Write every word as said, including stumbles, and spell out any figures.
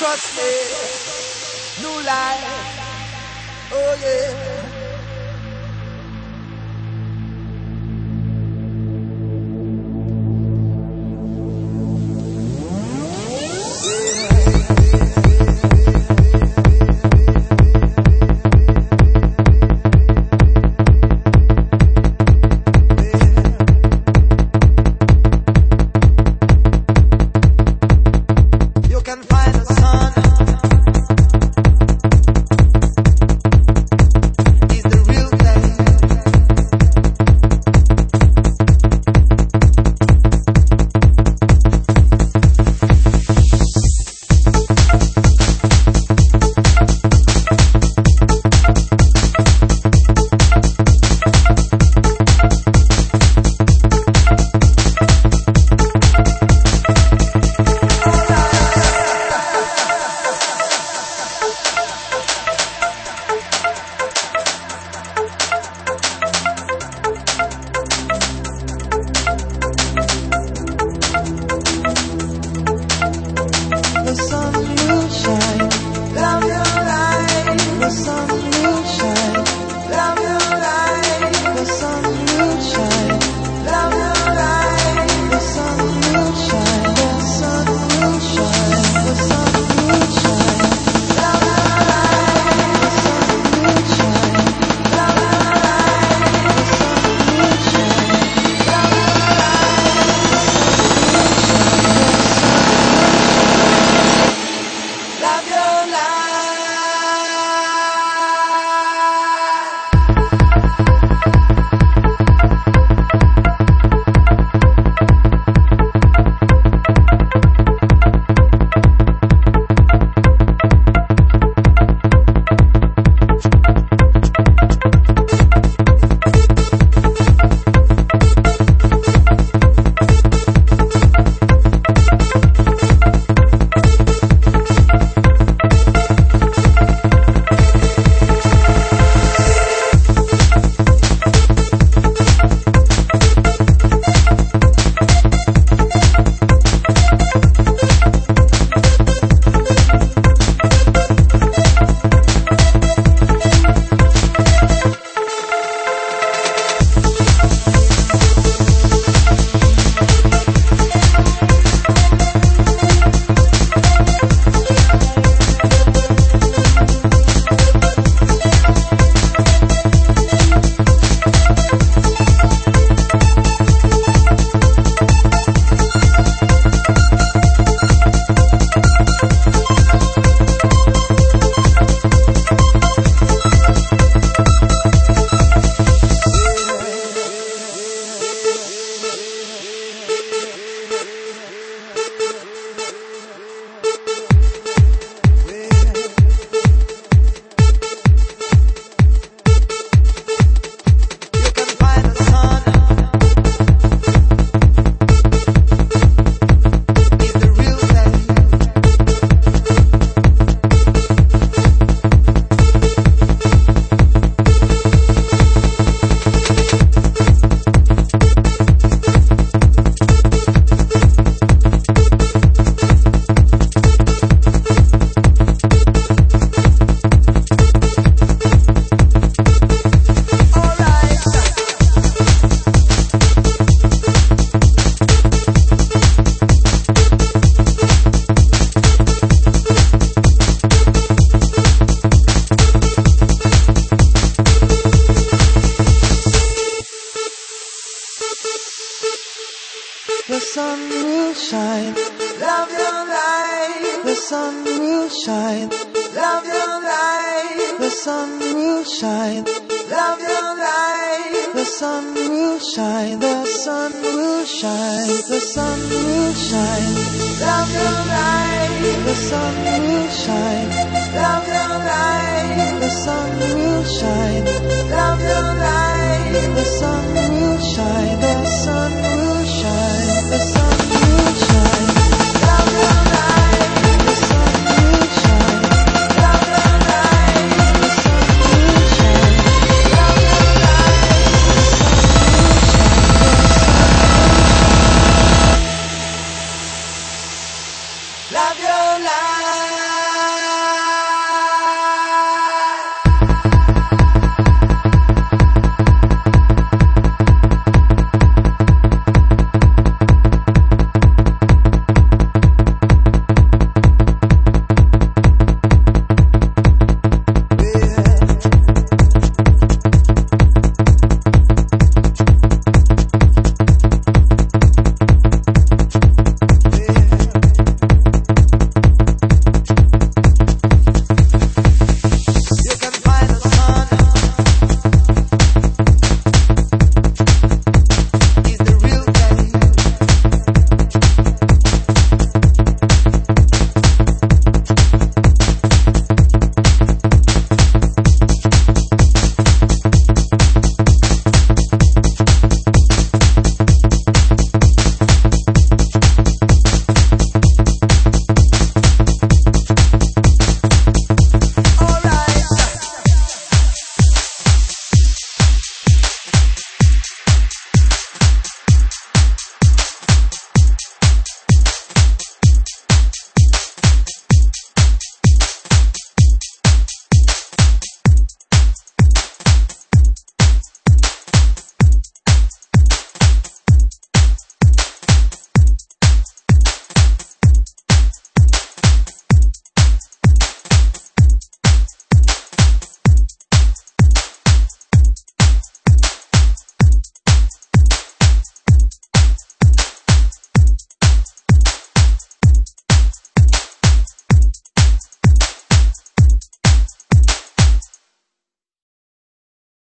trust me, new life, oh yeah. The sun will shine. Love your life. The sun will shine. Love your life. The sun will shine. Love your life. The sun will shine. The sun will shine. The sun will shine. Love your life. The sun will shine. Love your life. The sun will shine. Love your life. The sun will shine. The sun will shine. The sun will shine. Love your life. The sun will shine. Love your life. The sun will shine. Love your life. Love your life.